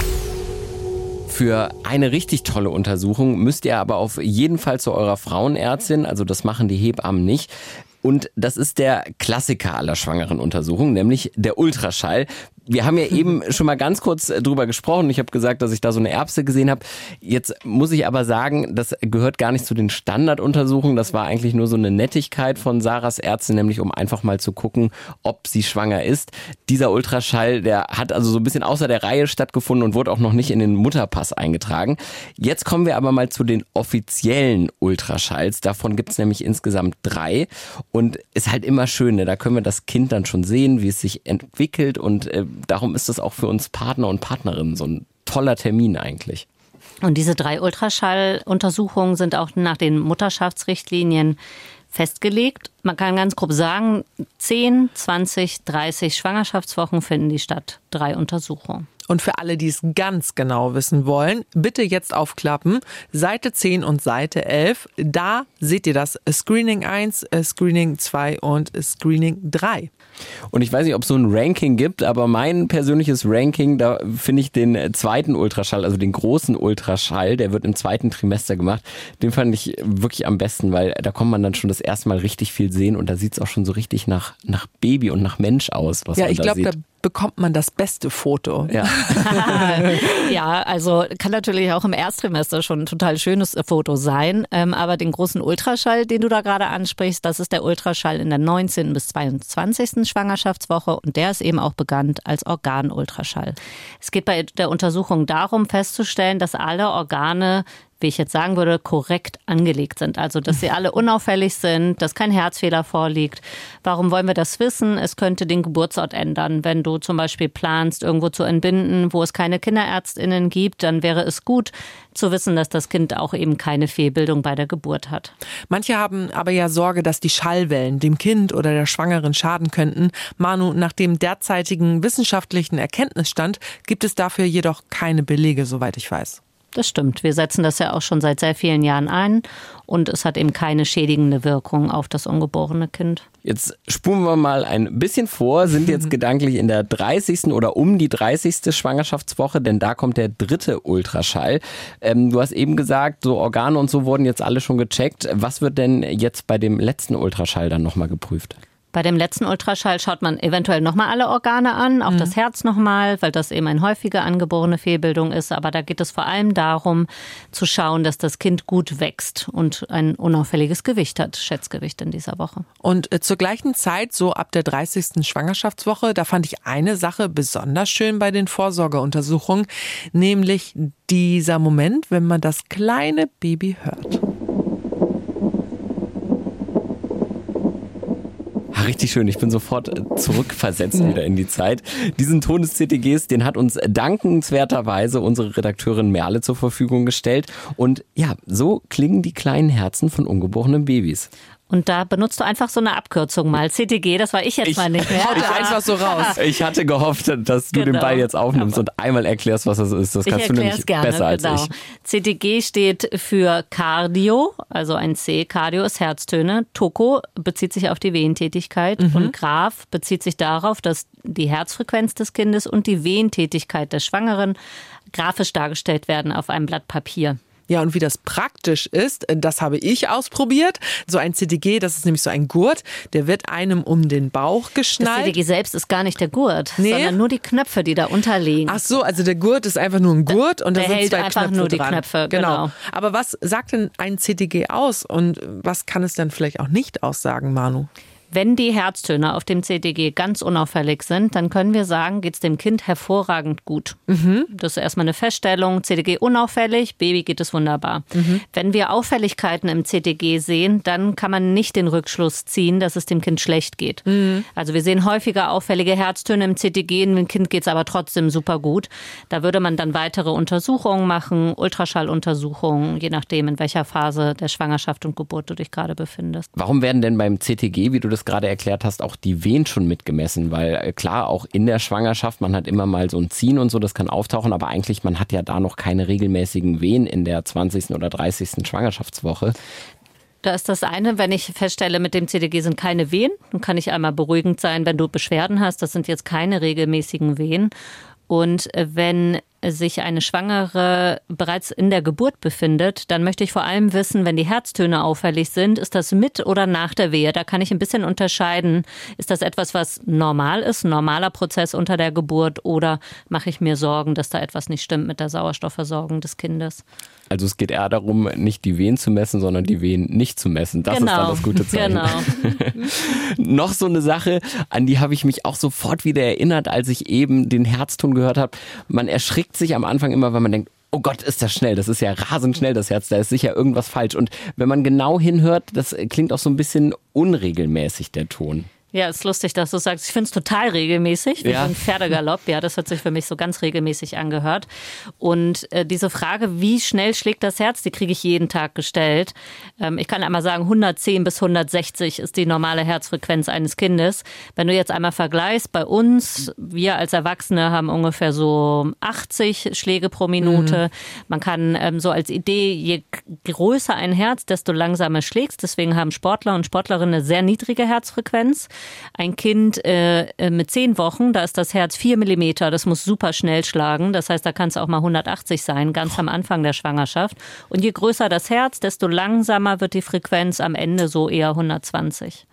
Für eine richtig tolle Untersuchung müsst ihr aber auf jeden Fall zu eurer Frauenärztin, also das machen die Hebammen nicht. Und das ist der Klassiker aller schwangeren Untersuchungen, nämlich der Ultraschall. Wir haben ja eben schon mal ganz kurz drüber gesprochen. Ich habe gesagt, dass ich da so eine Erbse gesehen habe. Jetzt muss ich aber sagen, das gehört gar nicht zu den Standarduntersuchungen. Das war eigentlich nur so eine Nettigkeit von Sarahs Ärztin, nämlich um einfach mal zu gucken, ob sie schwanger ist. Dieser Ultraschall, der hat also so ein bisschen außer der Reihe stattgefunden und wurde auch noch nicht in den Mutterpass eingetragen. Jetzt kommen wir aber mal zu den offiziellen Ultraschalls. Davon gibt es nämlich insgesamt 3. Und ist halt immer schön, ne? Da können wir das Kind dann schon sehen, wie es sich entwickelt, und darum ist das auch für uns Partner und Partnerinnen so ein toller Termin eigentlich. Und diese 3 Ultraschalluntersuchungen sind auch nach den Mutterschaftsrichtlinien festgelegt. Man kann ganz grob sagen, 10, 20, 30 Schwangerschaftswochen finden die statt. 3 Untersuchungen. Und für alle, die es ganz genau wissen wollen, bitte jetzt aufklappen, Seite 10 und Seite 11. Da seht ihr das Screening 1, Screening 2 und Screening 3. Und ich weiß nicht, ob es so ein Ranking gibt, aber mein persönliches Ranking, da finde ich den zweiten Ultraschall, also den großen Ultraschall, der wird im 2. Trimester gemacht. Den fand ich wirklich am besten, weil da kommt man dann schon das erste Mal richtig viel sehen und da sieht es auch schon so richtig nach Baby und nach Mensch aus, was man da sieht. Ja, ich glaube, da bekommt man das beste Foto. Ja. Ja, also kann natürlich auch im Ersttrimester schon ein total schönes Foto sein, aber den großen Ultraschall, den du da gerade ansprichst, das ist der Ultraschall in der 19. bis 22. Schwangerschaftswoche und der ist eben auch bekannt als Organultraschall. Es geht bei der Untersuchung darum, festzustellen, dass alle Organe, wie ich jetzt sagen würde, korrekt angelegt sind. Also, dass sie alle unauffällig sind, dass kein Herzfehler vorliegt. Warum wollen wir das wissen? Es könnte den Geburtsort ändern. Wenn du zum Beispiel planst, irgendwo zu entbinden, wo es keine KinderärztInnen gibt, dann wäre es gut zu wissen, dass das Kind auch eben keine Fehlbildung bei der Geburt hat. Manche haben aber ja Sorge, dass die Schallwellen dem Kind oder der Schwangeren schaden könnten. Manu, nach dem derzeitigen wissenschaftlichen Erkenntnisstand gibt es dafür jedoch keine Belege, soweit ich weiß. Das stimmt. Wir setzen das ja auch schon seit sehr vielen Jahren ein und es hat eben keine schädigende Wirkung auf das ungeborene Kind. Jetzt spulen wir mal ein bisschen vor, sind jetzt gedanklich in der 30. oder um die 30. Schwangerschaftswoche, denn da kommt der 3. Ultraschall. Du hast eben gesagt, so Organe und so wurden jetzt alle schon gecheckt. Was wird denn jetzt bei dem letzten Ultraschall dann nochmal geprüft? Bei dem letzten Ultraschall schaut man eventuell nochmal alle Organe an, auch das Herz nochmal, weil das eben eine häufige angeborene Fehlbildung ist. Aber da geht es vor allem darum, zu schauen, dass das Kind gut wächst und ein unauffälliges Gewicht hat, Schätzgewicht in dieser Woche. Und zur gleichen Zeit, so ab der 30. Schwangerschaftswoche, da fand ich eine Sache besonders schön bei den Vorsorgeuntersuchungen, nämlich dieser Moment, wenn man das kleine Baby hört. Richtig schön, ich bin sofort zurückversetzt wieder in die Zeit. Diesen Ton des CTGs, den hat uns dankenswerterweise unsere Redakteurin Merle zur Verfügung gestellt. Und ja, so klingen die kleinen Herzen von ungeborenen Babys. Und da benutzt du einfach so eine Abkürzung mal. CTG, das war ich jetzt mal nicht mehr. Haut einfach so raus. Ich hatte gehofft, dass du den Ball jetzt aufnimmst und einmal erklärst, was das ist. Das kannst du nämlich gerne, besser als ich. CTG steht für Cardio, also ein C. Cardio ist Herztöne. Toko bezieht sich auf die Wehentätigkeit und Graph bezieht sich darauf, dass die Herzfrequenz des Kindes und die Wehentätigkeit der Schwangeren graphisch dargestellt werden auf einem Blatt Papier. Ja, und wie das praktisch ist, das habe ich ausprobiert. So ein CTG, das ist nämlich so ein Gurt, der wird einem um den Bauch geschnallt. Das CTG selbst ist gar nicht der Gurt, sondern nur die Knöpfe, die da unterliegen. Ach so, also der Gurt ist einfach nur ein Gurt und da sind hält zwei einfach Knöpfe nur die dran. Knöpfe, genau. Aber was sagt denn ein CTG aus und was kann es dann vielleicht auch nicht aussagen, Manu? Wenn die Herztöne auf dem CTG ganz unauffällig sind, dann können wir sagen, geht es dem Kind hervorragend gut. Das ist erstmal eine Feststellung. CTG unauffällig, Baby geht es wunderbar. Wenn wir Auffälligkeiten im CTG sehen, dann kann man nicht den Rückschluss ziehen, dass es dem Kind schlecht geht. Also wir sehen häufiger auffällige Herztöne im CTG, dem Kind geht es aber trotzdem super gut. Da würde man dann weitere Untersuchungen machen, Ultraschalluntersuchungen, je nachdem, in welcher Phase der Schwangerschaft und Geburt du dich gerade befindest. Warum werden denn beim CTG, wie du das gerade erklärt hast, auch die Wehen schon mitgemessen? Weil klar, auch in der Schwangerschaft, man hat immer mal so ein Ziehen und so, das kann auftauchen, aber eigentlich, man hat ja da noch keine regelmäßigen Wehen in der 20. oder 30. Schwangerschaftswoche. Da ist das eine, wenn ich feststelle, mit dem CTG sind keine Wehen, dann kann ich einmal beruhigend sein, wenn du Beschwerden hast, das sind jetzt keine regelmäßigen Wehen. Und wenn sich eine Schwangere bereits in der Geburt befindet, dann möchte ich vor allem wissen, wenn die Herztöne auffällig sind, ist das mit oder nach der Wehe? Da kann ich ein bisschen unterscheiden. Ist das etwas, was normal ist, ein normaler Prozess unter der Geburt, oder mache ich mir Sorgen, dass da etwas nicht stimmt mit der Sauerstoffversorgung des Kindes? Also es geht eher darum, nicht die Wehen zu messen, sondern die Wehen nicht zu messen. Das ist dann das gute Zeichen. Genau. Noch so eine Sache, an die habe ich mich auch sofort wieder erinnert, als ich eben den Herzton gehört habe. Man erschrickt sich am Anfang immer, weil man denkt, oh Gott, ist das schnell, das ist ja rasend schnell, das Herz, da ist sicher irgendwas falsch. Und wenn man genau hinhört, das klingt auch so ein bisschen unregelmäßig, der Ton. Ja, ist lustig, dass du sagst, ich finde es total regelmäßig, wie so ein Pferdegalopp. Ja, das hat sich für mich so ganz regelmäßig angehört. Und diese Frage, wie schnell schlägt das Herz, die kriege ich jeden Tag gestellt. Ich kann einmal sagen, 110 bis 160 ist die normale Herzfrequenz eines Kindes. Wenn du jetzt einmal vergleichst, bei uns, wir als Erwachsene haben ungefähr so 80 Schläge pro Minute. Man kann so als Idee, je größer ein Herz, desto langsamer schlägst. Deswegen haben Sportler und Sportlerinnen eine sehr niedrige Herzfrequenz. Ein Kind mit 10 Wochen, da ist das Herz 4 Millimeter, das muss super schnell schlagen. Das heißt, da kann es auch mal 180 sein, ganz am Anfang der Schwangerschaft. Und je größer das Herz, desto langsamer wird die Frequenz, am Ende so eher 120.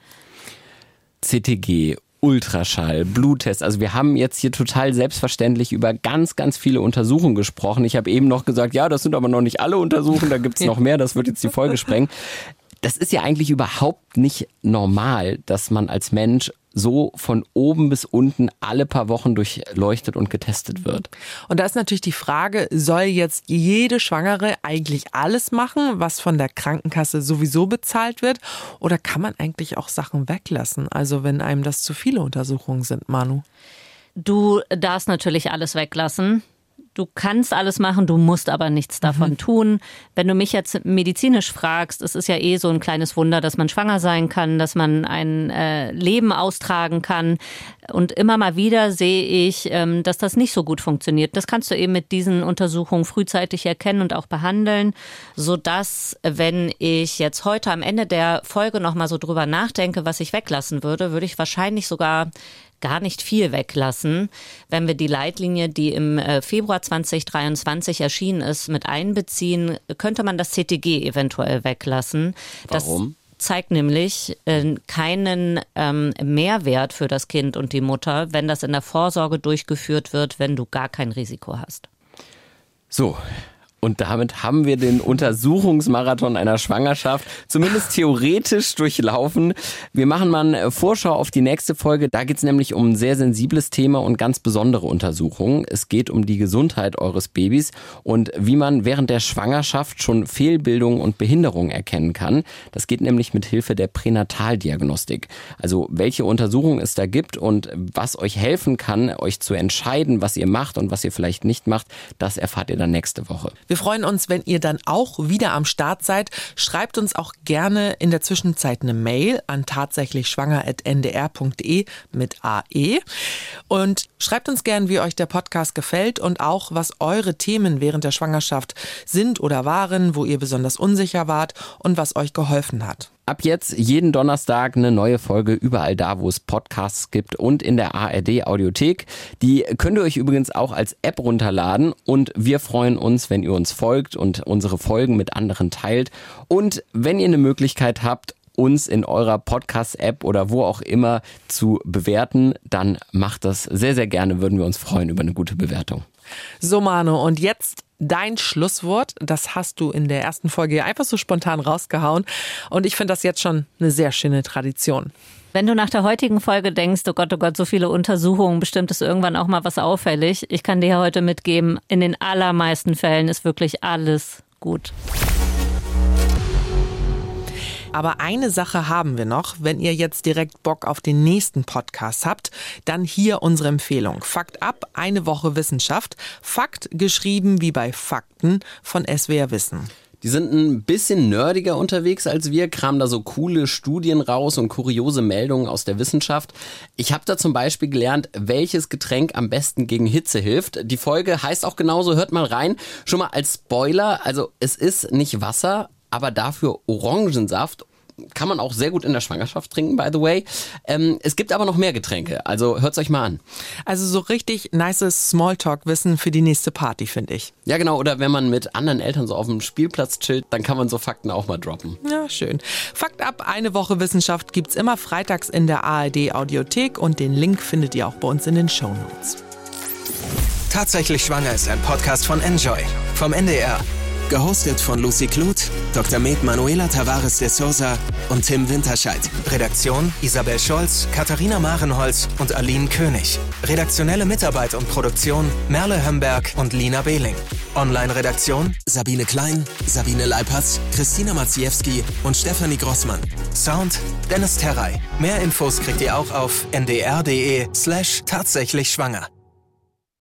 CTG, Ultraschall, Bluttest. Also wir haben jetzt hier total selbstverständlich über ganz, ganz viele Untersuchungen gesprochen. Ich habe eben noch gesagt, ja, das sind aber noch nicht alle Untersuchungen, da gibt es noch mehr, das wird jetzt die Folge sprengen. Das ist ja eigentlich überhaupt nicht normal, dass man als Mensch so von oben bis unten alle paar Wochen durchleuchtet und getestet wird. Und da ist natürlich die Frage, soll jetzt jede Schwangere eigentlich alles machen, was von der Krankenkasse sowieso bezahlt wird? Oder kann man eigentlich auch Sachen weglassen? Also wenn einem das zu viele Untersuchungen sind, Manu? Du darfst natürlich alles weglassen. Du kannst alles machen, du musst aber nichts davon tun. Wenn du mich jetzt medizinisch fragst, es ist ja so ein kleines Wunder, dass man schwanger sein kann, dass man ein Leben austragen kann. Und immer mal wieder sehe ich, dass das nicht so gut funktioniert. Das kannst du eben mit diesen Untersuchungen frühzeitig erkennen und auch behandeln, sodass, wenn ich jetzt heute am Ende der Folge nochmal so drüber nachdenke, was ich weglassen würde, würde ich wahrscheinlich sogar gar nicht viel weglassen. Wenn wir die Leitlinie, die im Februar 2023 erschienen ist, mit einbeziehen, könnte man das CTG eventuell weglassen. Warum? Das zeigt nämlich keinen Mehrwert für das Kind und die Mutter, wenn das in der Vorsorge durchgeführt wird, wenn du gar kein Risiko hast. So. Und damit haben wir den Untersuchungsmarathon einer Schwangerschaft zumindest theoretisch durchlaufen. Wir machen mal eine Vorschau auf die nächste Folge. Da geht es nämlich um ein sehr sensibles Thema und ganz besondere Untersuchungen. Es geht um die Gesundheit eures Babys und wie man während der Schwangerschaft schon Fehlbildungen und Behinderungen erkennen kann. Das geht nämlich mit Hilfe der Pränataldiagnostik. Also welche Untersuchungen es da gibt und was euch helfen kann, euch zu entscheiden, was ihr macht und was ihr vielleicht nicht macht, das erfahrt ihr dann nächste Woche. Wir freuen uns, wenn ihr dann auch wieder am Start seid. Schreibt uns auch gerne in der Zwischenzeit eine Mail an tatsächlichschwanger@ndr.de mit AE. Und schreibt uns gern, wie euch der Podcast gefällt und auch, was eure Themen während der Schwangerschaft sind oder waren, wo ihr besonders unsicher wart und was euch geholfen hat. Ab jetzt jeden Donnerstag eine neue Folge überall da, wo es Podcasts gibt und in der ARD Audiothek. Die könnt ihr euch übrigens auch als App runterladen und wir freuen uns, wenn ihr uns folgt und unsere Folgen mit anderen teilt. Und wenn ihr eine Möglichkeit habt, uns in eurer Podcast-App oder wo auch immer zu bewerten, dann macht das sehr, sehr gerne. Würden wir uns freuen über eine gute Bewertung. So, Manu, und jetzt dein Schlusswort. Das hast du in der ersten Folge einfach so spontan rausgehauen. Und ich finde das jetzt schon eine sehr schöne Tradition. Wenn du nach der heutigen Folge denkst, oh Gott, so viele Untersuchungen, bestimmt ist irgendwann auch mal was auffällig. Ich kann dir ja heute mitgeben, in den allermeisten Fällen ist wirklich alles gut. Aber eine Sache haben wir noch. Wenn ihr jetzt direkt Bock auf den nächsten Podcast habt, dann hier unsere Empfehlung. Fakt ab, eine Woche Wissenschaft. Fakt geschrieben wie bei Fakten von SWR Wissen. Die sind ein bisschen nerdiger unterwegs als wir, kramen da so coole Studien raus und kuriose Meldungen aus der Wissenschaft. Ich habe da zum Beispiel gelernt, welches Getränk am besten gegen Hitze hilft. Die Folge heißt auch genauso, hört mal rein. Schon mal als Spoiler, also es ist nicht Wasser, aber dafür Orangensaft. Kann man auch sehr gut in der Schwangerschaft trinken, by the way. Es gibt aber noch mehr Getränke, also hört's euch mal an. Also so richtig nices Smalltalk-Wissen für die nächste Party, finde ich. Ja genau, oder wenn man mit anderen Eltern so auf dem Spielplatz chillt, dann kann man so Fakten auch mal droppen. Ja, schön. Fakt ab, eine Woche Wissenschaft gibt's immer freitags in der ARD Audiothek und den Link findet ihr auch bei uns in den Shownotes. Tatsächlich schwanger ist ein Podcast von Enjoy vom NDR. Gehostet von Lucy Kluth, Dr. Med Manuela Tavares de Sousa und Tim Winterscheid. Redaktion Isabel Scholz, Katharina Marenholz und Aline König. Redaktionelle Mitarbeit und Produktion Merle Hömberg und Lina Behling. Online-Redaktion Sabine Klein, Sabine Leipertz, Christina Maciejewski und Stefanie Grossmann. Sound Dennis Terrey. Mehr Infos kriegt ihr auch auf ndr.de/tatsächlichschwanger.